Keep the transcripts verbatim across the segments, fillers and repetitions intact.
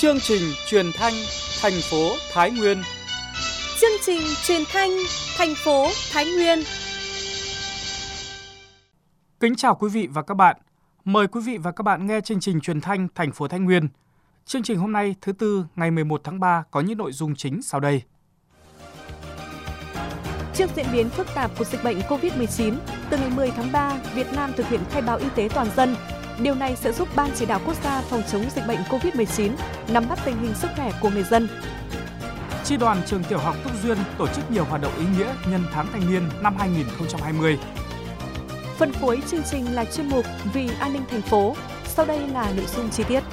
Chương trình truyền thanh thành phố Thái Nguyên. Chương trình truyền thanh thành phố Thái Nguyên. Kính chào quý vị và các bạn. Mời quý vị và các bạn nghe chương trình truyền thanh thành phố Thái Nguyên. Chương trình hôm nay thứ tư ngày mười một tháng ba có những nội dung chính sau đây. Trước diễn biến phức tạp của dịch bệnh cô vít mười chín, từ ngày mười tháng ba, Việt Nam thực hiện khai báo y tế toàn dân. Điều này sẽ giúp Ban Chỉ đạo Quốc gia phòng chống dịch bệnh cô vít mười chín nắm bắt tình hình sức khỏe của người dân. Chi đoàn trường tiểu học Túc Duyên tổ chức nhiều hoạt động ý nghĩa nhân tháng thanh niên năm hai nghìn không trăm hai mươi. Phần cuối chương trình là chuyên mục Vì an ninh thành phố. Sau đây là nội dung chi tiết.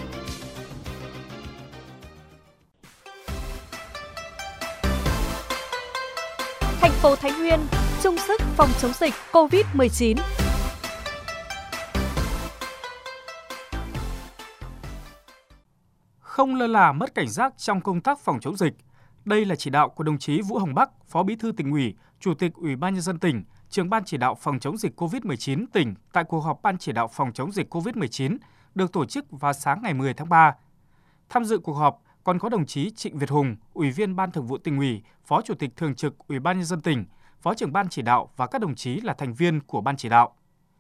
Thành phố Thái Nguyên chung sức phòng chống dịch cô vít mười chín. Không lơ là mất cảnh giác trong công tác phòng chống dịch. Đây là chỉ đạo của đồng chí Vũ Hồng Bắc, Phó Bí thư Tỉnh ủy, Chủ tịch Ủy ban nhân dân tỉnh, Trưởng ban chỉ đạo phòng chống dịch cô vít mười chín tỉnh tại cuộc họp Ban chỉ đạo phòng chống dịch cô vít mười chín được tổ chức vào sáng ngày mười tháng ba. Tham dự cuộc họp còn có đồng chí Trịnh Việt Hùng, Ủy viên Ban Thường vụ Tỉnh ủy, Phó Chủ tịch Thường trực Ủy ban nhân dân tỉnh, Phó trưởng ban chỉ đạo và các đồng chí là thành viên của ban chỉ đạo.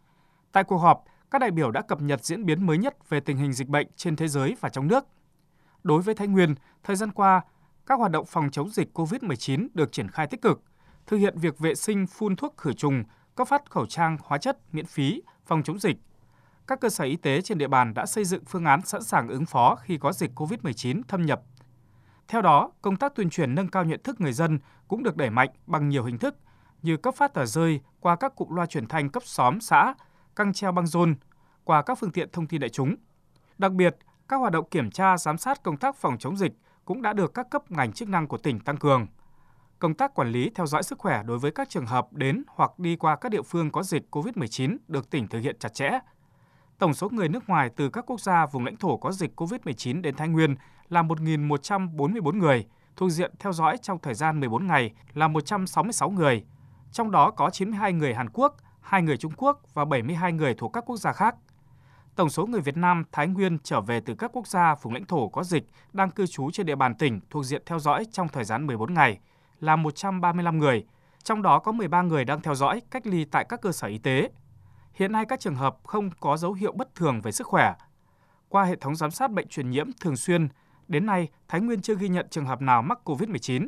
Tại cuộc họp, các đại biểu đã cập nhật diễn biến mới nhất về tình hình dịch bệnh trên thế giới và trong nước. Đối với Thái Nguyên, thời gian qua, các hoạt động phòng chống dịch cô vít mười chín được triển khai tích cực, thực hiện việc vệ sinh phun thuốc khử trùng, cấp phát khẩu trang, hóa chất miễn phí, phòng chống dịch. Các cơ sở y tế trên địa bàn đã xây dựng phương án sẵn sàng ứng phó khi có dịch cô vít mười chín thâm nhập. Theo đó, công tác tuyên truyền nâng cao nhận thức người dân cũng được đẩy mạnh bằng nhiều hình thức như cấp phát tờ rơi qua các cụm loa truyền thanh cấp xóm, xã, căng treo băng rôn, qua các phương tiện thông tin đại chúng. Đặc biệt, các hoạt động kiểm tra, giám sát công tác phòng chống dịch cũng đã được các cấp ngành chức năng của tỉnh tăng cường. Công tác quản lý theo dõi sức khỏe đối với các trường hợp đến hoặc đi qua các địa phương có dịch cô vít mười chín được tỉnh thực hiện chặt chẽ. Tổng số người nước ngoài từ các quốc gia vùng lãnh thổ có dịch cô vít mười chín đến Thái Nguyên là một nghìn một trăm bốn mươi tư người, thuộc diện theo dõi trong thời gian mười bốn ngày là một trăm sáu mươi sáu người, trong đó có chín mươi hai người Hàn Quốc, hai người Trung Quốc và bảy mươi hai người thuộc các quốc gia khác. Tổng số người Việt Nam, Thái Nguyên trở về từ các quốc gia vùng lãnh thổ có dịch đang cư trú trên địa bàn tỉnh thuộc diện theo dõi trong thời gian mười bốn ngày là một trăm ba mươi lăm người, trong đó có mười ba người đang theo dõi cách ly tại các cơ sở y tế. Hiện nay các trường hợp không có dấu hiệu bất thường về sức khỏe. Qua hệ thống giám sát bệnh truyền nhiễm thường xuyên, đến nay Thái Nguyên chưa ghi nhận trường hợp nào mắc cô vít mười chín.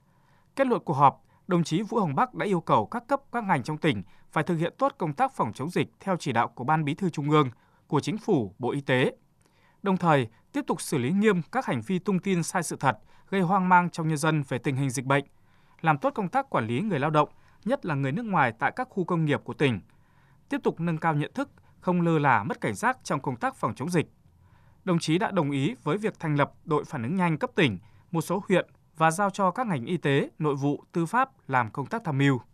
Kết luận cuộc họp, đồng chí Vũ Hồng Bắc đã yêu cầu các cấp các ngành trong tỉnh phải thực hiện tốt công tác phòng chống dịch theo chỉ đạo của Ban Bí thư Trung ương, của Chính phủ, Bộ Y tế. Đồng thời, tiếp tục xử lý nghiêm các hành vi tung tin sai sự thật, gây hoang mang trong nhân dân về tình hình dịch bệnh, làm tốt công tác quản lý người lao động, nhất là người nước ngoài tại các khu công nghiệp của tỉnh. Tiếp tục nâng cao nhận thức, không lơ là mất cảnh giác trong công tác phòng chống dịch. Đồng chí đã đồng ý với việc thành lập đội phản ứng nhanh cấp tỉnh, một số huyện và giao cho các ngành y tế, nội vụ, tư pháp làm công tác tham mưu.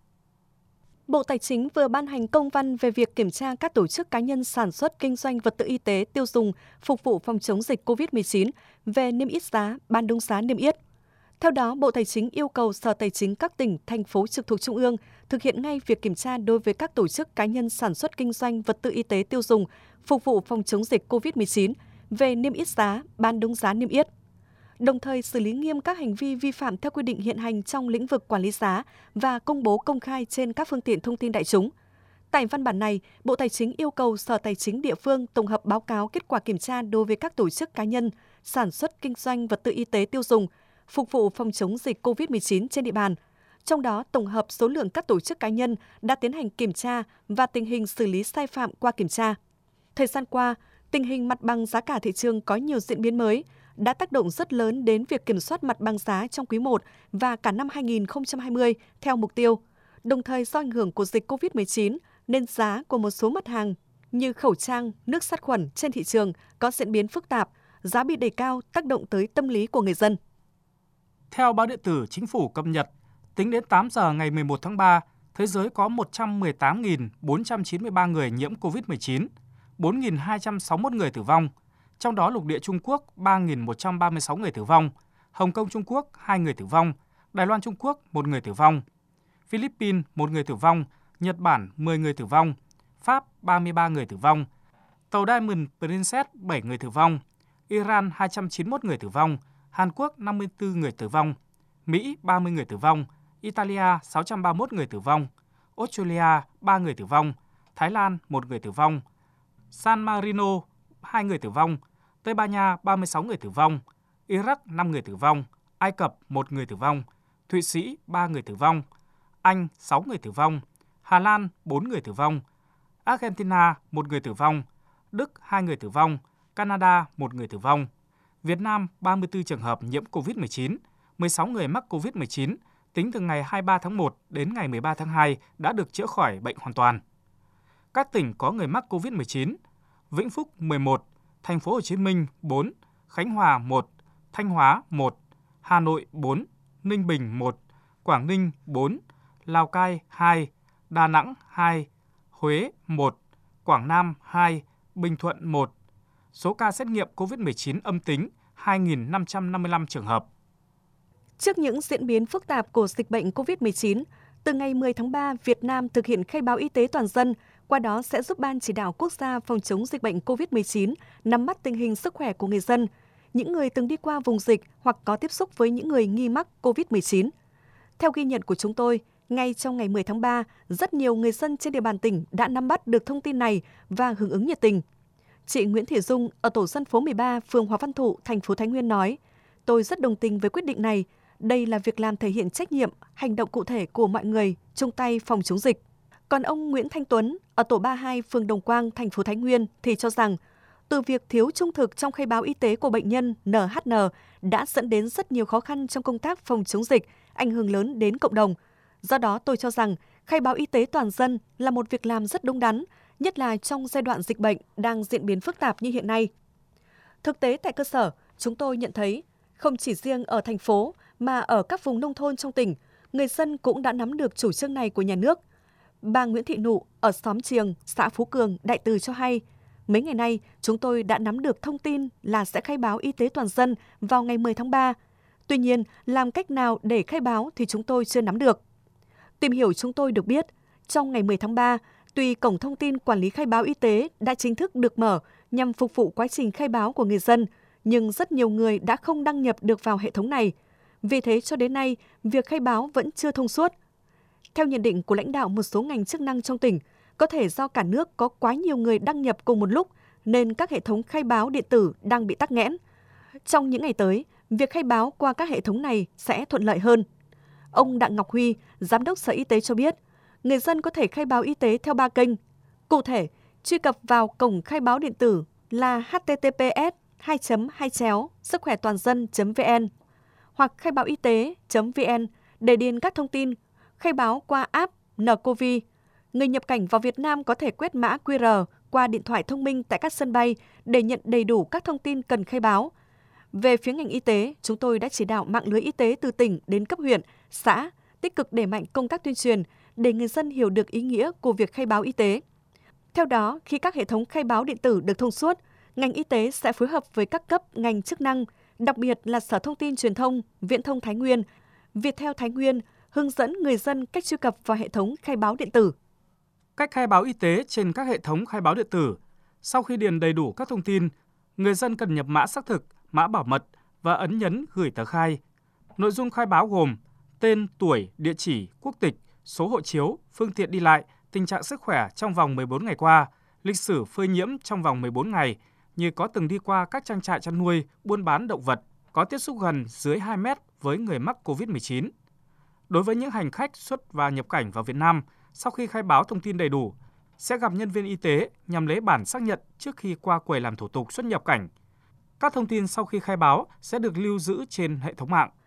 Bộ Tài chính vừa ban hành công văn về việc kiểm tra các tổ chức cá nhân sản xuất kinh doanh vật tư y tế tiêu dùng phục vụ phòng chống dịch cô vít mười chín về niêm yết giá, bán đúng giá niêm yết. Theo đó, Bộ Tài chính yêu cầu Sở Tài chính các tỉnh, thành phố trực thuộc Trung ương thực hiện ngay việc kiểm tra đối với các tổ chức cá nhân sản xuất kinh doanh vật tư y tế tiêu dùng phục vụ phòng chống dịch cô vít mười chín về niêm yết giá, bán đúng giá niêm yết. Đồng thời xử lý nghiêm các hành vi vi phạm theo quy định hiện hành trong lĩnh vực quản lý giá và công bố công khai trên các phương tiện thông tin đại chúng. Tại văn bản này, Bộ Tài chính yêu cầu Sở Tài chính địa phương tổng hợp báo cáo kết quả kiểm tra đối với các tổ chức cá nhân sản xuất kinh doanh vật tư y tế tiêu dùng phục vụ phòng chống dịch cô vít mười chín trên địa bàn. Trong đó, tổng hợp số lượng các tổ chức cá nhân đã tiến hành kiểm tra và tình hình xử lý sai phạm qua kiểm tra. Thời gian qua, tình hình mặt bằng giá cả thị trường có nhiều diễn biến mới, đã tác động rất lớn đến việc kiểm soát mặt bằng giá trong quý một và cả năm hai nghìn không trăm hai mươi theo mục tiêu. Đồng thời do ảnh hưởng của dịch cô vít mười chín nên giá của một số mặt hàng như khẩu trang, nước sát khuẩn trên thị trường có diễn biến phức tạp, giá bị đẩy cao tác động tới tâm lý của người dân. Theo báo điện tử Chính phủ cập nhật, tính đến tám giờ ngày mười một tháng ba, thế giới có một trăm mười tám nghìn bốn trăm chín mươi ba người nhiễm cô vít mười chín, bốn nghìn hai trăm sáu mươi mốt người tử vong. Trong đó lục địa Trung Quốc ba nghìn một trăm ba mươi sáu người tử vong, Hồng Kông Trung Quốc hai người tử vong, Đài Loan Trung Quốc một người tử vong, Philippines một người tử vong, Nhật Bản mười người tử vong, Pháp ba mươi ba người tử vong, tàu Diamond Princess bảy người tử vong, Iran hai trăm chín mươi mốt người tử vong, Hàn Quốc năm mươi tư người tử vong, Mỹ ba mươi người tử vong, Italia sáu trăm ba mươi mốt người tử vong, Australia ba người tử vong, Thái Lan một người tử vong, San Marino hai người tử vong, Tây Ban Nha ba mươi sáu người tử vong, Iraq năm người tử vong, Ai Cập một người tử vong, Thụy Sĩ ba người tử vong, Anh sáu người tử vong, Hà Lan bốn người tử vong, Argentina một người tử vong, Đức hai người tử vong, Canada một người tử vong, Việt Nam ba mươi tư trường hợp nhiễm covid mười chín, mười sáu người mắc covid mười chín, tính từ ngày hai mươi ba tháng một đến ngày mười ba tháng hai đã được chữa khỏi bệnh hoàn toàn. Các tỉnh có người mắc covid mười chín: Vĩnh Phúc mười một, Thành phố Hồ Chí Minh bốn, Khánh Hòa một, Thanh Hóa một, Hà Nội bốn, Ninh Bình một, Quảng Ninh bốn, Lào Cai hai, Đà Nẵng hai, Huế một, Quảng Nam hai, Bình Thuận một. Số ca xét nghiệm covid mười chín âm tính hai nghìn năm trăm năm mươi lăm trường hợp. Trước những diễn biến phức tạp của dịch bệnh covid mười chín, từ ngày mười tháng ba, Việt Nam thực hiện khai báo y tế toàn dân, qua đó sẽ giúp Ban Chỉ đạo Quốc gia phòng chống dịch bệnh covid mười chín nắm bắt tình hình sức khỏe của người dân, những người từng đi qua vùng dịch hoặc có tiếp xúc với những người nghi mắc covid mười chín. Theo ghi nhận của chúng tôi, ngay trong ngày mười tháng ba, rất nhiều người dân trên địa bàn tỉnh đã nắm bắt được thông tin này và hưởng ứng nhiệt tình. Chị Nguyễn Thị Dung ở tổ dân phố mười ba, phường Hòa Văn Thụ, thành phố Thái Nguyên nói: "Tôi rất đồng tình với quyết định này. Đây là việc làm thể hiện trách nhiệm, hành động cụ thể của mọi người chung tay phòng chống dịch." Còn ông Nguyễn Thanh Tuấn ở tổ ba mươi hai, phường Đồng Quang, thành phố Thái Nguyên thì cho rằng từ việc thiếu trung thực trong khai báo y tế của bệnh nhân en hát en đã dẫn đến rất nhiều khó khăn trong công tác phòng chống dịch, ảnh hưởng lớn đến cộng đồng. Do đó, tôi cho rằng khai báo y tế toàn dân là một việc làm rất đúng đắn, nhất là trong giai đoạn dịch bệnh đang diễn biến phức tạp như hiện nay. Thực tế tại cơ sở, chúng tôi nhận thấy không chỉ riêng ở thành phố mà ở các vùng nông thôn trong tỉnh, người dân cũng đã nắm được chủ trương này của nhà nước. Bà Nguyễn Thị Nụ ở xóm Triềng, xã Phú Cường, Đại Từ cho hay, mấy ngày nay chúng tôi đã nắm được thông tin là sẽ khai báo y tế toàn dân vào ngày mười tháng ba. Tuy nhiên, làm cách nào để khai báo thì chúng tôi chưa nắm được. Tìm hiểu chúng tôi được biết, trong ngày mười tháng ba, tuy cổng thông tin quản lý khai báo y tế đã chính thức được mở nhằm phục vụ quá trình khai báo của người dân, nhưng rất nhiều người đã không đăng nhập được vào hệ thống này. Vì thế cho đến nay, việc khai báo vẫn chưa thông suốt. Theo nhận định của lãnh đạo một số ngành chức năng trong tỉnh, có thể do cả nước có quá nhiều người đăng nhập cùng một lúc nên các hệ thống khai báo điện tử đang bị tắc nghẽn. Trong những ngày tới, việc khai báo qua các hệ thống này sẽ thuận lợi hơn. Ông Đặng Ngọc Huy, Giám đốc Sở Y tế cho biết, người dân có thể khai báo y tế theo ba kênh. Cụ thể, truy cập vào cổng khai báo điện tử là h t t p s hai chấm hai chéo sức khỏe toàn dân chấm v n hoặc khai báo y tế chấm v n để điền các thông tin khai báo qua app nCoV. Người nhập cảnh vào Việt Nam có thể quét mã quy rờ qua điện thoại thông minh tại các sân bay để nhận đầy đủ các thông tin cần khai báo. Về phía ngành y tế, chúng tôi đã chỉ đạo mạng lưới y tế từ tỉnh đến cấp huyện, xã tích cực đẩy mạnh công tác tuyên truyền để người dân hiểu được ý nghĩa của việc khai báo y tế. Theo đó, khi các hệ thống khai báo điện tử được thông suốt, ngành y tế sẽ phối hợp với các cấp ngành chức năng, đặc biệt là Sở Thông tin Truyền thông, Viễn thông Thái Nguyên, Viettel Thái Nguyên, hướng dẫn người dân cách truy cập vào hệ thống khai báo điện tử. Cách khai báo y tế trên các hệ thống khai báo điện tử. Sau khi điền đầy đủ các thông tin, người dân cần nhập mã xác thực, mã bảo mật và ấn nhấn gửi tờ khai. Nội dung khai báo gồm tên, tuổi, địa chỉ, quốc tịch, số hộ chiếu, phương tiện đi lại, tình trạng sức khỏe trong vòng mười bốn ngày qua, lịch sử phơi nhiễm trong vòng mười bốn ngày, như có từng đi qua các trang trại chăn nuôi, buôn bán động vật, có tiếp xúc gần dưới hai mét với người mắc covid mười chín. Đối với những hành khách xuất và nhập cảnh vào Việt Nam, sau khi khai báo thông tin đầy đủ, sẽ gặp nhân viên y tế nhằm lấy bản xác nhận trước khi qua quầy làm thủ tục xuất nhập cảnh. Các thông tin sau khi khai báo sẽ được lưu giữ trên hệ thống mạng.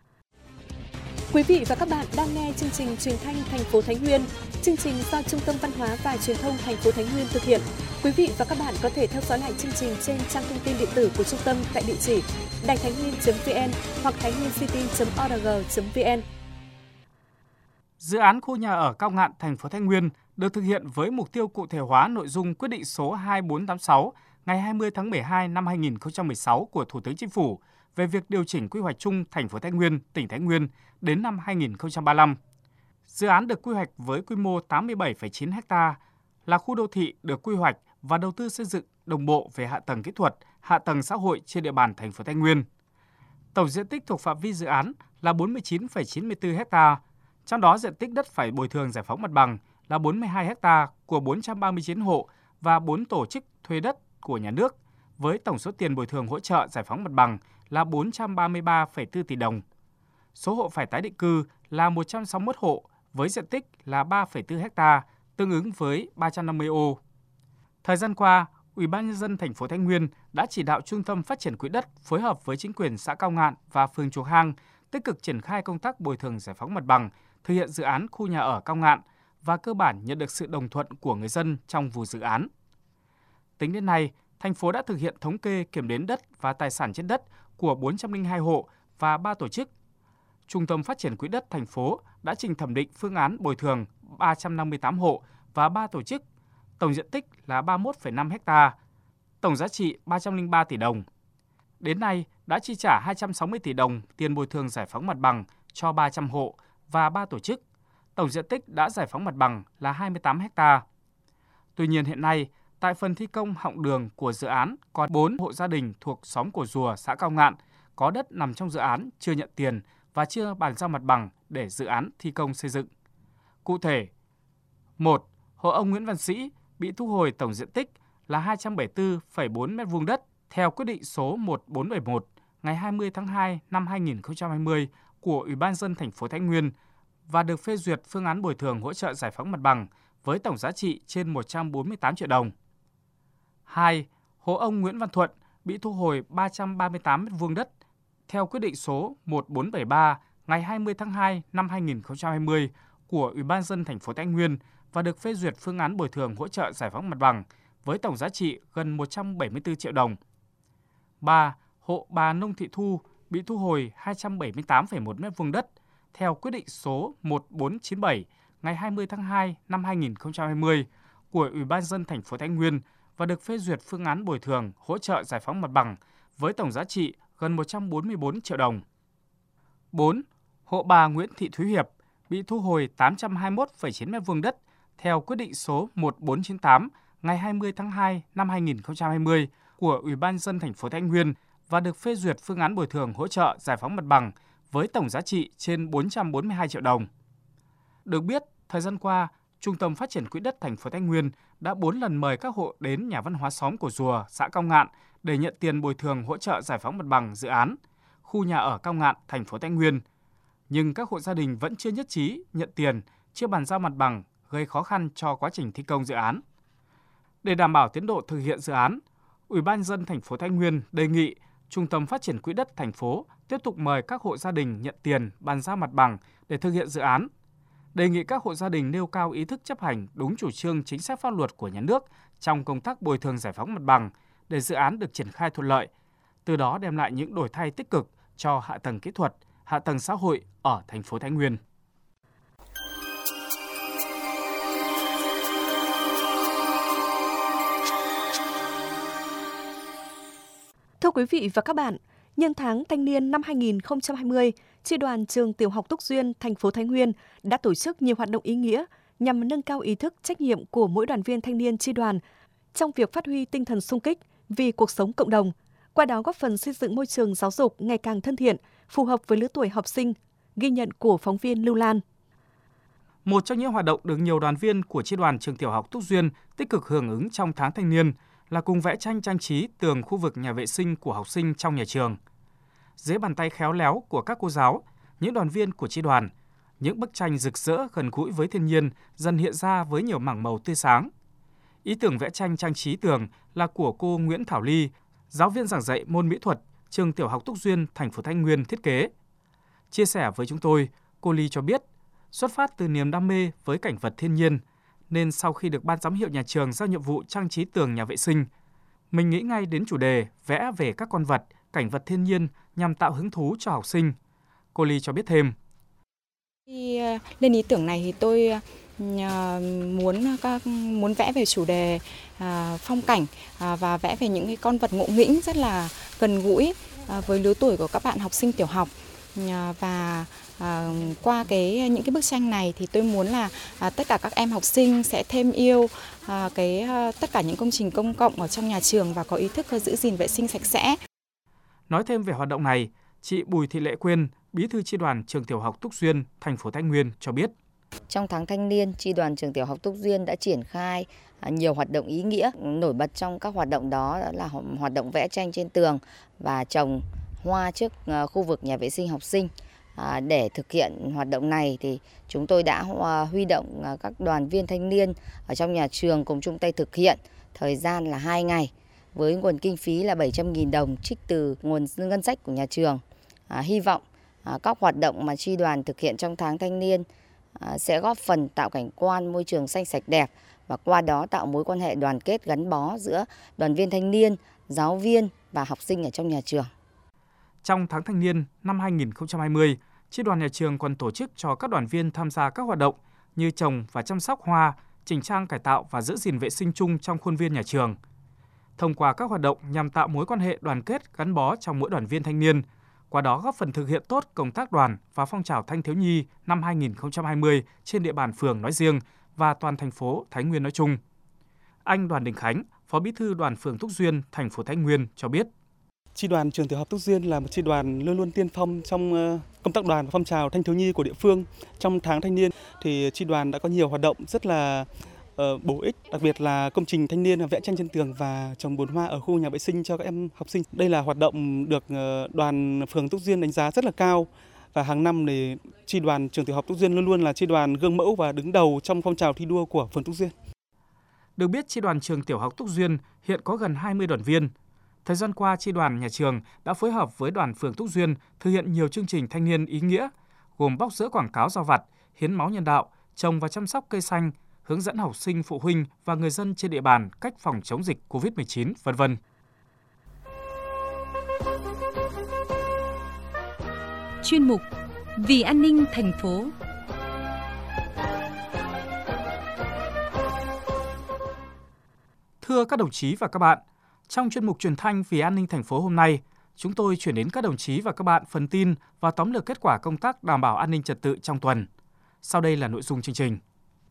Quý vị và các bạn đang nghe chương trình Truyền thanh thành phố Thái Nguyên. Chương trình do Trung tâm Văn hóa và Truyền thông thành phố Thái Nguyên thực hiện. Quý vị và các bạn có thể theo dõi lại chương trình trên trang thông tin điện tử của trung tâm tại địa chỉ đài thái nguyên chấm v n hoặc thái nguyên city chấm org chấm v n. Dự án khu nhà ở Cao Ngạn, thành phố Thái Nguyên được thực hiện với mục tiêu cụ thể hóa nội dung quyết định số hai bốn tám sáu ngày hai mươi tháng mười hai năm hai nghìn không trăm mười sáu của Thủ tướng Chính phủ về việc điều chỉnh quy hoạch chung thành phố Thái Nguyên, tỉnh Thái Nguyên đến năm hai nghìn không trăm ba mươi lăm. Dự án được quy hoạch với quy mô tám mươi bảy phẩy chín ha, là khu đô thị được quy hoạch và đầu tư xây dựng đồng bộ về hạ tầng kỹ thuật, hạ tầng xã hội trên địa bàn thành phố Thái Nguyên. Tổng diện tích thuộc phạm vi dự án là bốn mươi chín phẩy chín mươi tư ha, trong đó diện tích đất phải bồi thường giải phóng mặt bằng là bốn mươi hai ha của bốn trăm ba mươi chín hộ và bốn tổ chức thuê đất của nhà nước, với tổng số tiền bồi thường hỗ trợ giải phóng mặt bằng là bốn trăm ba mươi ba phẩy bốn tỷ đồng. Số hộ phải tái định cư là một trăm sáu mươi mốt hộ với diện tích là ba phẩy bốn ha, tương ứng với ba trăm năm mươi ô. Thời gian qua, Ủy ban nhân dân thành phố Thái Nguyên đã chỉ đạo Trung tâm Phát triển Quỹ đất phối hợp với chính quyền xã Cao Ngạn và phường Chùa Hang tích cực triển khai công tác bồi thường giải phóng mặt bằng, thực hiện dự án khu nhà ở Cao Ngạn và cơ bản nhận được sự đồng thuận của người dân trong vụ dự án. Tính đến nay, thành phố đã thực hiện thống kê kiểm đếm đất và tài sản trên đất của bốn trăm lẻ hai hộ và ba tổ chức. Trung tâm Phát triển Quỹ đất thành phố đã trình thẩm định phương án bồi thường ba trăm năm mươi tám hộ và ba tổ chức, tổng diện tích là ba mươi mốt phẩy năm ha, tổng giá trị ba trăm lẻ ba tỷ đồng. Đến nay đã chi trả hai trăm sáu mươi tỷ đồng tiền bồi thường giải phóng mặt bằng cho ba trăm hộ và ba tổ chức, tổng diện tích đã giải phóng mặt bằng là hai mươi tám ha. Tuy nhiên hiện nay, tại phần thi công họng đường của dự án còn bốn hộ gia đình thuộc xóm Cổ Rùa, xã Cao Ngạn có đất nằm trong dự án chưa nhận tiền và chưa bàn giao mặt bằng để dự án thi công xây dựng. Cụ thể, một. Hộ ông Nguyễn Văn Sĩ bị thu hồi tổng diện tích là hai trăm bảy mươi tư phẩy bốn mét vuông đất theo quyết định số một nghìn bốn trăm bảy mươi mốt ngày hai mươi tháng hai năm hai nghìn không trăm hai mươi của Ủy ban nhân dân thành phố Thái Nguyên và được phê duyệt phương án bồi thường hỗ trợ giải phóng mặt bằng với tổng giá trị trên một trăm bốn mươi tám triệu đồng. hai. Hộ ông Nguyễn Văn Thuận bị thu hồi ba trăm ba mươi tám mét vuông đất theo quyết định số một nghìn bốn trăm bảy mươi ba ngày hai mươi tháng hai năm hai nghìn không trăm hai mươi của Ủy ban nhân dân thành phố Thái Nguyên và được phê duyệt phương án bồi thường hỗ trợ giải phóng mặt bằng với tổng giá trị gần một trăm bảy mươi tư triệu đồng. ba. Hộ bà Nông Thị Thu bị thu hồi hai trăm bảy mươi tám phẩy một mét vuông đất theo quyết định số một nghìn bốn trăm chín mươi bảy ngày hai mươi tháng hai năm hai nghìn không trăm hai mươi của Ủy ban nhân dân thành phố Thái Nguyên và được phê duyệt phương án bồi thường hỗ trợ giải phóng mặt bằng với tổng giá trị gần một trăm bốn mươi bốn triệu đồng. bốn. Hộ bà Nguyễn Thị Thúy Hiệp bị thu hồi tám trăm hai mươi mốt phẩy chín mét vuông đất theo quyết định số một nghìn bốn trăm chín mươi tám ngày hai mươi tháng hai năm hai nghìn không trăm hai mươi của Ủy ban nhân dân thành phố Thái Nguyên và được phê duyệt phương án bồi thường hỗ trợ giải phóng mặt bằng với tổng giá trị trên bốn trăm bốn mươi hai triệu đồng. Được biết, thời gian qua, Trung tâm Phát triển Quỹ đất thành phố Thái Nguyên đã bốn lần mời các hộ đến nhà văn hóa xóm Cổ Rùa, xã Cao Ngạn để nhận tiền bồi thường hỗ trợ giải phóng mặt bằng dự án khu nhà ở Cao Ngạn, thành phố Thái Nguyên. Nhưng các hộ gia đình vẫn chưa nhất trí nhận tiền, chưa bàn giao mặt bằng, gây khó khăn cho quá trình thi công dự án. Để đảm bảo tiến độ thực hiện dự án, Ủy ban nhân dân thành phố Thái Nguyên đề nghị Trung tâm Phát triển Quỹ đất thành phố tiếp tục mời các hộ gia đình nhận tiền, bàn giao mặt bằng để thực hiện dự án. Đề nghị các hộ gia đình nêu cao ý thức chấp hành đúng chủ trương chính sách pháp luật của nhà nước trong công tác bồi thường giải phóng mặt bằng để dự án được triển khai thuận lợi, từ đó đem lại những đổi thay tích cực cho hạ tầng kỹ thuật, hạ tầng xã hội ở thành phố Thái Nguyên. Thưa quý vị và các bạn, nhân tháng thanh niên năm hai nghìn không trăm hai mươi, Chi đoàn trường Tiểu học Túc Duyên, thành phố Thái Nguyên đã tổ chức nhiều hoạt động ý nghĩa nhằm nâng cao ý thức trách nhiệm của mỗi đoàn viên thanh niên chi đoàn trong việc phát huy tinh thần xung kích vì cuộc sống cộng đồng, qua đó góp phần xây dựng môi trường giáo dục ngày càng thân thiện, phù hợp với lứa tuổi học sinh, ghi nhận của phóng viên Lưu Lan. Một trong những hoạt động được nhiều đoàn viên của Chi đoàn trường Tiểu học Túc Duyên tích cực hưởng ứng trong tháng thanh niên là cùng vẽ tranh trang trí tường khu vực nhà vệ sinh của học sinh trong nhà trường. Dưới bàn tay khéo léo của các cô giáo, những đoàn viên của chi đoàn, những bức tranh rực rỡ gần gũi với thiên nhiên dần hiện ra với nhiều mảng màu tươi sáng. Ý tưởng vẽ tranh trang trí tường là của cô Nguyễn Thảo Ly, giáo viên giảng dạy môn mỹ thuật trường Tiểu học Túc Duyên, thành phố Thái Nguyên thiết kế. Chia sẻ với chúng tôi, cô Ly cho biết, xuất phát từ niềm đam mê với cảnh vật thiên nhiên, nên sau khi được ban giám hiệu nhà trường giao nhiệm vụ trang trí tường nhà vệ sinh, mình nghĩ ngay đến chủ đề vẽ về các con vật, cảnh vật thiên nhiên nhằm tạo hứng thú cho học sinh. Cô Ly cho biết thêm. Khi lên ý tưởng này thì tôi muốn các muốn vẽ về chủ đề phong cảnh và vẽ về những cái con vật ngộ nghĩnh rất là gần gũi với lứa tuổi của các bạn học sinh tiểu học. Và à, qua cái những cái bức tranh này thì tôi muốn là à, tất cả các em học sinh sẽ thêm yêu à, cái à, tất cả những công trình công cộng ở trong nhà trường và có ý thức giữ gìn vệ sinh sạch sẽ. Nói thêm về hoạt động này, chị Bùi Thị Lệ Quyên, Bí thư chi đoàn trường tiểu học Túc Duyên, thành phố Thái Nguyên cho biết. Trong tháng thanh niên, chi đoàn trường tiểu học Túc Duyên đã triển khai nhiều hoạt động ý nghĩa. Nổi bật trong các hoạt động đó là hoạt động vẽ tranh trên tường và trồng hoa trước khu vực nhà vệ sinh học sinh. À, để thực hiện hoạt động này thì chúng tôi đã huy động các đoàn viên thanh niên ở trong nhà trường cùng chung tay thực hiện. Thời gian là hai ngày với nguồn kinh phí là bảy trăm nghìn đồng trích từ nguồn ngân sách của nhà trường. À, hy vọng à, các hoạt động mà chi đoàn thực hiện trong tháng thanh niên à, sẽ góp phần tạo cảnh quan môi trường xanh sạch đẹp và qua đó tạo mối quan hệ đoàn kết gắn bó giữa đoàn viên thanh niên, giáo viên và học sinh ở trong nhà trường. Trong tháng thanh niên năm hai nghìn không trăm hai mươi, chi đoàn nhà trường còn tổ chức cho các đoàn viên tham gia các hoạt động như trồng và chăm sóc hoa, chỉnh trang cải tạo và giữ gìn vệ sinh chung trong khuôn viên nhà trường. Thông qua các hoạt động nhằm tạo mối quan hệ đoàn kết gắn bó trong mỗi đoàn viên thanh niên, qua đó góp phần thực hiện tốt công tác đoàn và phong trào thanh thiếu nhi năm hai nghìn không trăm hai mươi trên địa bàn phường nói riêng và toàn thành phố Thái Nguyên nói chung. Anh Đoàn Đình Khánh, Phó Bí thư Đoàn phường Túc Duyên, thành phố Thái Nguyên cho biết. Chi đoàn trường tiểu học Túc Duyên là một chi đoàn luôn luôn tiên phong trong công tác đoàn và phong trào thanh thiếu nhi của địa phương. Trong tháng thanh niên thì chi đoàn đã có nhiều hoạt động rất là uh, bổ ích, đặc biệt là công trình thanh niên vẽ tranh trên tường và trồng bồn hoa ở khu nhà vệ sinh cho các em học sinh. Đây là hoạt động được đoàn phường Túc Duyên đánh giá rất là cao. Và hàng năm thì chi đoàn trường tiểu học Túc Duyên luôn luôn là chi đoàn gương mẫu và đứng đầu trong phong trào thi đua của phường Túc Duyên. Được biết, chi đoàn trường tiểu học Túc Duyên hiện có gần hai mươi đoàn viên. Thời gian qua, chi đoàn nhà trường đã phối hợp với đoàn phường Túc Duyên thực hiện nhiều chương trình thanh niên ý nghĩa, gồm bóc dỡ quảng cáo rao vặt, hiến máu nhân đạo, trồng và chăm sóc cây xanh, hướng dẫn học sinh, phụ huynh và người dân trên địa bàn cách phòng chống dịch cô vít mười chín, vân vân. Chuyên mục Vì an ninh thành phố. Thưa các đồng chí và các bạn, trong chuyên mục truyền thanh Vì an ninh thành phố hôm nay, chúng tôi chuyển đến các đồng chí và các bạn phần tin và tóm lược kết quả công tác đảm bảo an ninh trật tự trong tuần. Sau đây là nội dung chương trình.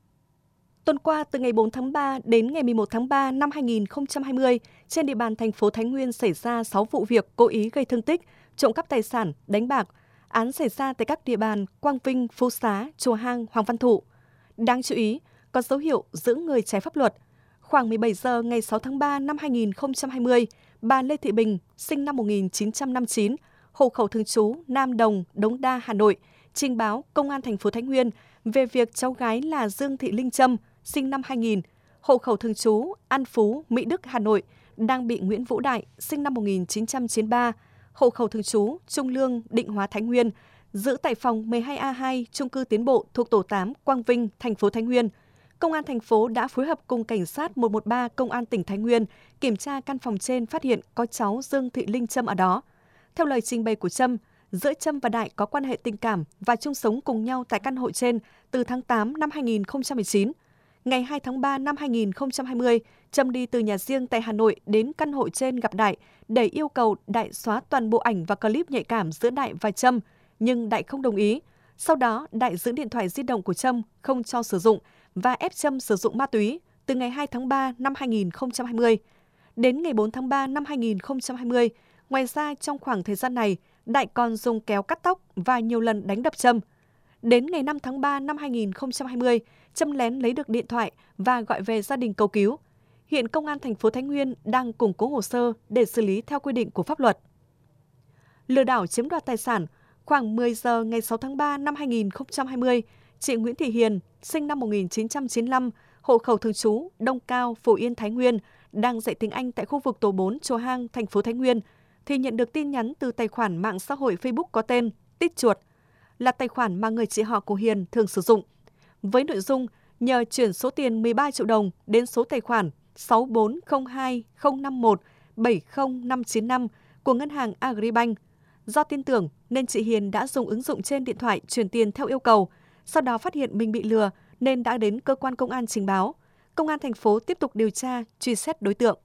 Tuần qua, từ ngày bốn tháng ba đến ngày mười một tháng ba năm hai nghìn không trăm hai mươi, trên địa bàn thành phố Thái Nguyên xảy ra sáu vụ việc cố ý gây thương tích, trộm cắp tài sản, đánh bạc. Án xảy ra tại các địa bàn Quang Vinh, Phú Xá, Chùa Hang, Hoàng Văn Thụ. Đáng chú ý, có dấu hiệu giữ người trái pháp luật. Khoảng mười bảy giờ ngày sáu tháng ba năm hai nghìn không trăm hai mươi, bà Lê Thị Bình, sinh năm một nghìn chín trăm năm mươi chín, hộ khẩu thường trú Nam Đồng, Đống Đa, Hà Nội, trình báo Công an thành phố Thái Nguyên về việc cháu gái là Dương Thị Linh Trâm, sinh năm hai nghìn, hộ khẩu thường trú An Phú, Mỹ Đức, Hà Nội, đang bị Nguyễn Vũ Đại, sinh năm một nghìn chín trăm chín mươi ba, hộ khẩu thường trú Trung Lương, Định Hóa, Thái Nguyên, giữ tại phòng mười hai A hai chung cư Tiến Bộ thuộc tổ tám Quang Vinh, thành phố Thái Nguyên. Công an thành phố đã phối hợp cùng cảnh sát một một ba Công an tỉnh Thái Nguyên kiểm tra căn phòng trên, phát hiện có cháu Dương Thị Linh Trâm ở đó. Theo lời trình bày của Trâm, giữa Trâm và Đại có quan hệ tình cảm và chung sống cùng nhau tại căn hộ trên từ tháng tám năm hai nghìn không trăm mười chín. Ngày hai tháng ba năm hai nghìn không trăm hai mươi, Trâm đi từ nhà riêng tại Hà Nội đến căn hộ trên gặp Đại để yêu cầu Đại xóa toàn bộ ảnh và clip nhạy cảm giữa Đại và Trâm, nhưng Đại không đồng ý. Sau đó, Đại giữ điện thoại di động của Trâm không cho sử dụng và ép Trâm sử dụng ma túy từ ngày hai tháng ba năm hai nghìn không trăm hai mươi. Đến ngày bốn tháng ba năm hai nghìn không trăm hai mươi, ngoài ra trong khoảng thời gian này, Đại còn dùng kéo cắt tóc và nhiều lần đánh đập Trâm. Đến ngày năm tháng ba năm hai nghìn không trăm hai mươi, Trâm lén lấy được điện thoại và gọi về gia đình cầu cứu. Hiện Công an thành phố Thái Nguyên đang củng cố hồ sơ để xử lý theo quy định của pháp luật. Lừa đảo chiếm đoạt tài sản, khoảng mười giờ ngày sáu tháng ba năm hai nghìn không trăm hai mươi, chị Nguyễn Thị Hiền, sinh năm một nghìn chín trăm chín mươi lăm, hộ khẩu thường trú Đông Cao, Phổ Yên, Thái Nguyên, đang dạy tiếng Anh tại khu vực tổ bốn Chùa Hang, thành phố Thái Nguyên, thì nhận được tin nhắn từ tài khoản mạng xã hội Facebook có tên Tít Chuột, là tài khoản mà người chị họ của Hiền thường sử dụng. Với nội dung nhờ chuyển số tiền mười ba triệu đồng đến số tài khoản sáu bốn không hai không năm một bảy không năm chín năm của ngân hàng Agribank. Do tin tưởng nên chị Hiền đã dùng ứng dụng trên điện thoại chuyển tiền theo yêu cầu. Sau đó phát hiện mình bị lừa nên đã đến cơ quan công an trình báo. Công an thành phố tiếp tục điều tra, truy xét đối tượng.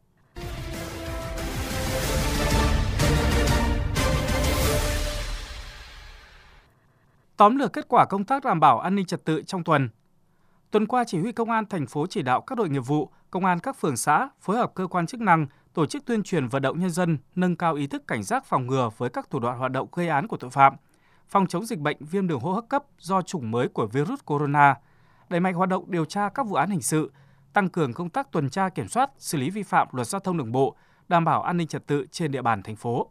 Tóm lược kết quả công tác đảm bảo an ninh trật tự trong tuần. Tuần qua, Chỉ huy Công an thành phố chỉ đạo các đội nghiệp vụ, công an các phường xã phối hợp cơ quan chức năng tổ chức tuyên truyền vận động nhân dân nâng cao ý thức cảnh giác phòng ngừa với các thủ đoạn hoạt động gây án của tội phạm, phòng chống dịch bệnh viêm đường hô hấp cấp do chủng mới của virus corona, đẩy mạnh hoạt động điều tra các vụ án hình sự, tăng cường công tác tuần tra kiểm soát, xử lý vi phạm luật giao thông đường bộ, đảm bảo an ninh trật tự trên địa bàn thành phố.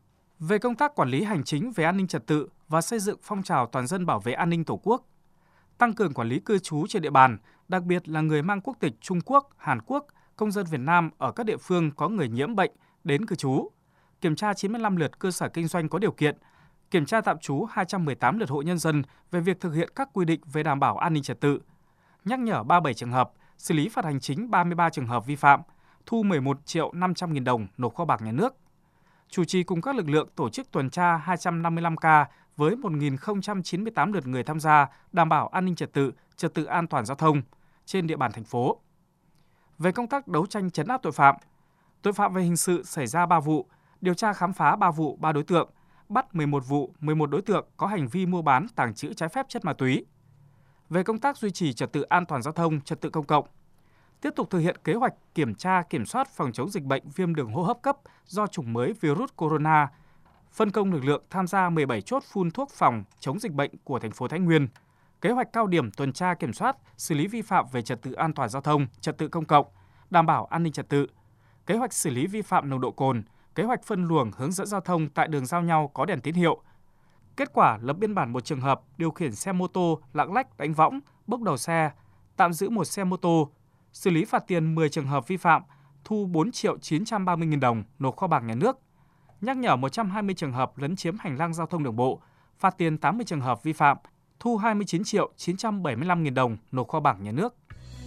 Về công tác quản lý hành chính về an ninh trật tự và xây dựng phong trào toàn dân bảo vệ an ninh Tổ quốc, tăng cường quản lý cư trú trên địa bàn, đặc biệt là người mang quốc tịch Trung Quốc, Hàn Quốc, công dân Việt Nam ở các địa phương có người nhiễm bệnh đến cư trú, kiểm tra chín mươi lăm lượt cơ sở kinh doanh có điều kiện, kiểm tra tạm trú hai trăm mười tám lượt hộ nhân dân về việc thực hiện các quy định về đảm bảo an ninh trật tự, nhắc nhở ba mươi bảy trường hợp, xử lý phạt hành chính ba mươi ba trường hợp vi phạm, thu mười một triệu năm trăm nghìn đồng nộp kho bạc nhà nước. Chủ trì cùng các lực lượng tổ chức tuần tra hai trăm năm mươi lăm ca với một nghìn không trăm chín mươi tám lượt người tham gia đảm bảo an ninh trật tự, trật tự an toàn giao thông trên địa bàn thành phố. Về công tác đấu tranh trấn áp tội phạm, tội phạm về hình sự xảy ra ba vụ, điều tra khám phá ba vụ, ba đối tượng, bắt mười một vụ, mười một đối tượng có hành vi mua bán, tàng trữ trái phép chất ma túy. Về công tác duy trì trật tự an toàn giao thông, trật tự công cộng, tiếp tục thực hiện kế hoạch kiểm tra, kiểm soát phòng chống dịch bệnh viêm đường hô hấp cấp do chủng mới virus corona, phân công lực lượng tham gia mười bảy chốt phun thuốc phòng chống dịch bệnh của thành phố Thái Nguyên, kế hoạch cao điểm tuần tra kiểm soát, xử lý vi phạm về trật tự an toàn giao thông, trật tự công cộng, đảm bảo an ninh trật tự, kế hoạch xử lý vi phạm nồng độ cồn, kế hoạch phân luồng hướng dẫn giao thông tại đường giao nhau có đèn tín hiệu. Kết quả lập biên bản một trường hợp điều khiển xe mô tô lạng lách đánh võng, bốc đầu xe, tạm giữ một xe mô tô, xử lý phạt tiền mười trường hợp vi phạm, thu bốn triệu chín trăm ba mươi nghìn đồng nộp kho bạc nhà nước. Nhắc nhở một trăm hai mươi trường hợp lấn chiếm hành lang giao thông đường bộ, phạt tiền tám mươi trường hợp vi phạm, thu hai mươi chín triệu chín trăm bảy mươi lăm nghìn đồng nộp kho bạc nhà nước.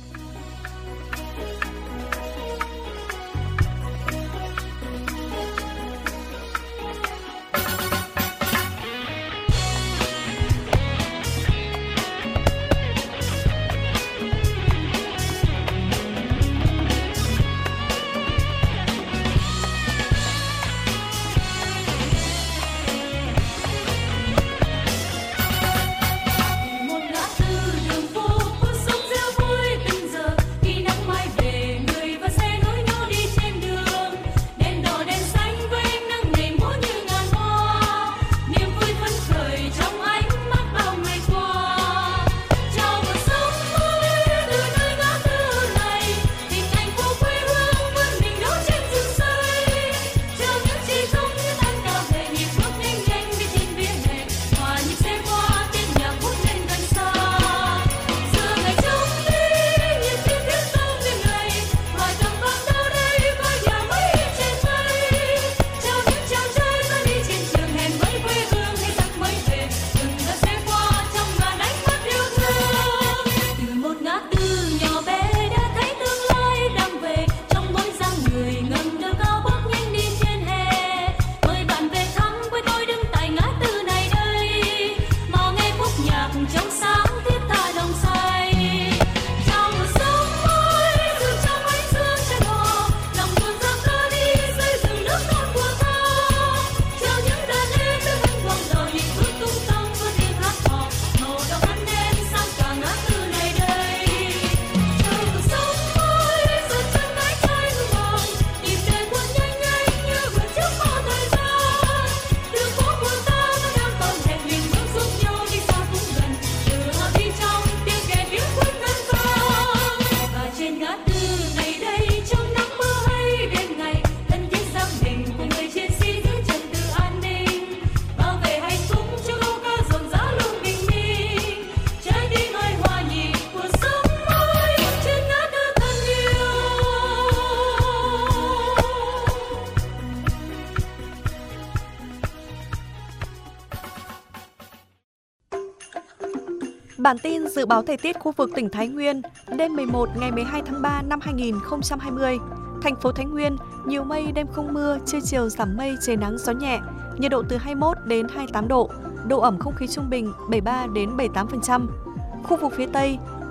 Bản tin dự báo thời tiết khu vực tỉnh Thái Nguyên, đêm mười một ngày mười hai tháng ba năm hai nghìn không trăm hai mươi. Thành phố Thái Nguyên, nhiều mây, đêm không mưa, trưa chiều giảm mây, trời nắng, gió nhẹ, nhiệt độ từ hai mươi mốt đến hai mươi tám độ, độ ẩm không khí trung bình bảy mươi ba đến bảy mươi tám phần trăm. Khu vực phía Tây,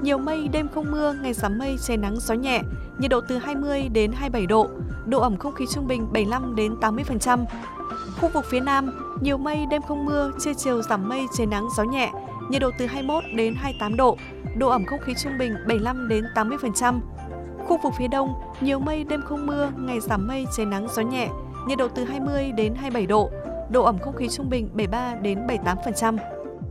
nhiều mây, đêm không mưa, ngày giảm mây, trời nắng, gió nhẹ, nhiệt độ từ hai mươi đến hai mươi bảy độ, độ ẩm không khí trung bình bảy mươi lăm đến tám mươi phần trăm. Khu vực phía Nam, nhiều mây, đêm không mưa, trưa chiều giảm mây, trời nắng, gió nhẹ, nhiệt độ từ hai mươi mốt đến hai mươi tám độ, độ ẩm không khí trung bình bảy mươi lăm đến tám mươi phần trăm. Khu vực phía Đông, nhiều mây, đêm không mưa, ngày giảm mây, trời nắng, gió nhẹ, nhiệt độ từ hai mươi đến hai mươi bảy độ, độ ẩm không khí trung bình bảy mươi ba đến bảy mươi tám phần trăm.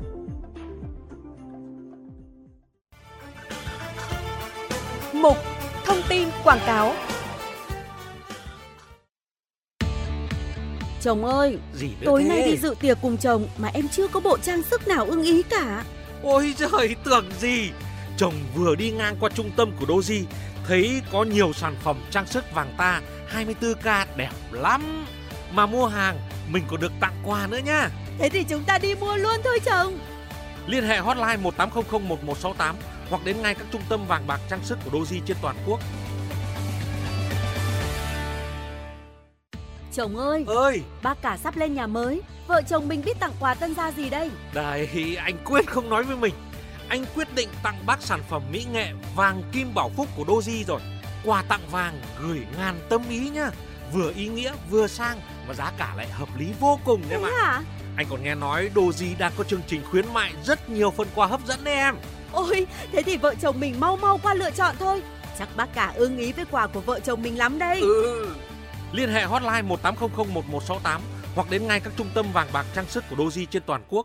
Mục Thông tin quảng cáo. Chồng ơi, Gì tối thế? nay đi dự tiệc cùng chồng mà em chưa có bộ trang sức nào ưng ý cả. Ôi trời, tưởng gì. Chồng vừa đi ngang qua trung tâm của Doji, thấy có nhiều sản phẩm trang sức vàng ta hai mươi tư ca đẹp lắm. Mà mua hàng mình còn được tặng quà nữa nha. Thế thì chúng ta đi mua luôn thôi chồng. Liên hệ hotline một tám không không một một sáu tám hoặc đến ngay các trung tâm vàng bạc trang sức của Doji trên toàn quốc. Chồng ơi, Ơi, bác cả sắp lên nhà mới, vợ chồng mình biết tặng quà tân gia gì đây? đây anh quyết không nói với mình. Anh quyết định tặng bác sản phẩm mỹ nghệ vàng kim bảo phúc của Doji rồi. Quà tặng vàng gửi ngàn tâm ý nhá. Vừa ý nghĩa vừa sang mà giá cả lại hợp lý vô cùng đấy Thế mà. hả? Anh còn nghe nói Doji đang có chương trình khuyến mại rất nhiều phần quà hấp dẫn đấy em. Ôi, thế thì vợ chồng mình mau mau qua lựa chọn thôi. Chắc bác cả ưng ý với quà của vợ chồng mình lắm đây. Ừ. Liên hệ hotline một tám không không một một sáu tám hoặc đến ngay các trung tâm vàng bạc trang sức của Doji trên toàn quốc.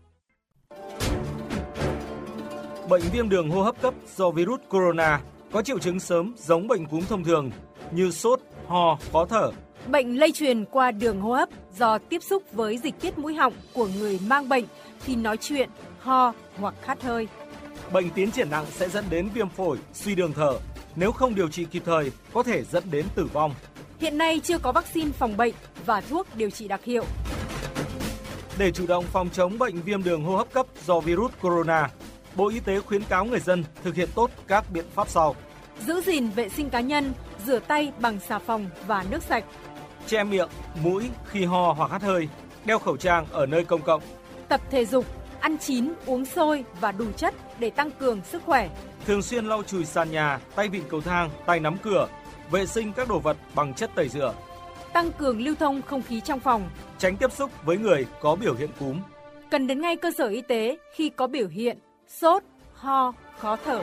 Bệnh viêm đường hô hấp cấp do virus corona có triệu chứng sớm giống bệnh cúm thông thường như sốt, ho, khó thở. Bệnh lây truyền qua đường hô hấp do tiếp xúc với dịch tiết mũi họng của người mang bệnh khi nói chuyện, ho hoặc khát hơi. Bệnh tiến triển nặng sẽ dẫn đến viêm phổi, suy đường thở. Nếu không điều trị kịp thời, có thể dẫn đến tử vong. Hiện nay chưa có vaccine phòng bệnh và thuốc điều trị đặc hiệu. Để chủ động phòng chống bệnh viêm đường hô hấp cấp do virus corona, Bộ Y tế khuyến cáo người dân thực hiện tốt các biện pháp sau. Giữ gìn vệ sinh cá nhân, rửa tay bằng xà phòng và nước sạch. Che miệng, mũi khi ho hoặc hắt hơi, đeo khẩu trang ở nơi công cộng. Tập thể dục, ăn chín, uống sôi và đủ chất để tăng cường sức khỏe. Thường xuyên lau chùi sàn nhà, tay vịn cầu thang, tay nắm cửa, vệ sinh các đồ vật bằng chất tẩy rửa. Tăng cường lưu thông không khí trong phòng. Tránh tiếp xúc với người có biểu hiện cúm. Cần đến ngay cơ sở y tế khi có biểu hiện sốt, ho, khó thở.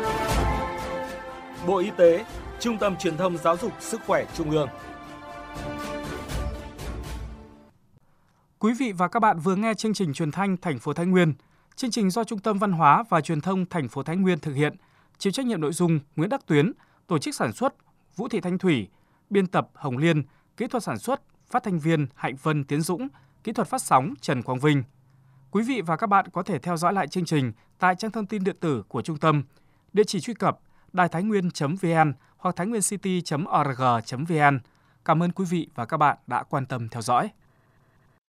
Bộ Y tế, Trung tâm Truyền thông Giáo dục Sức khỏe Trung ương. Quý vị và các bạn vừa nghe chương trình truyền thanh thành phố Thái Nguyên. Chương trình do Trung tâm Văn hóa và Truyền thông thành phố Thái Nguyên thực hiện. Chịu trách nhiệm nội dung Nguyễn Đắc Tuyến, tổ chức sản xuất Vũ Thị Thanh Thủy, biên tập Hồng Liên, kỹ thuật sản xuất phát thanh viên Hạnh Vân Tiến Dũng, kỹ thuật phát sóng Trần Quang Vinh. Quý vị và các bạn có thể theo dõi lại chương trình tại trang thông tin điện tử của trung tâm. Địa chỉ truy cập đài thái nguyên chấm vn hoặc thái nguyên city chấm org chấm vn. Cảm ơn quý vị và các bạn đã quan tâm theo dõi.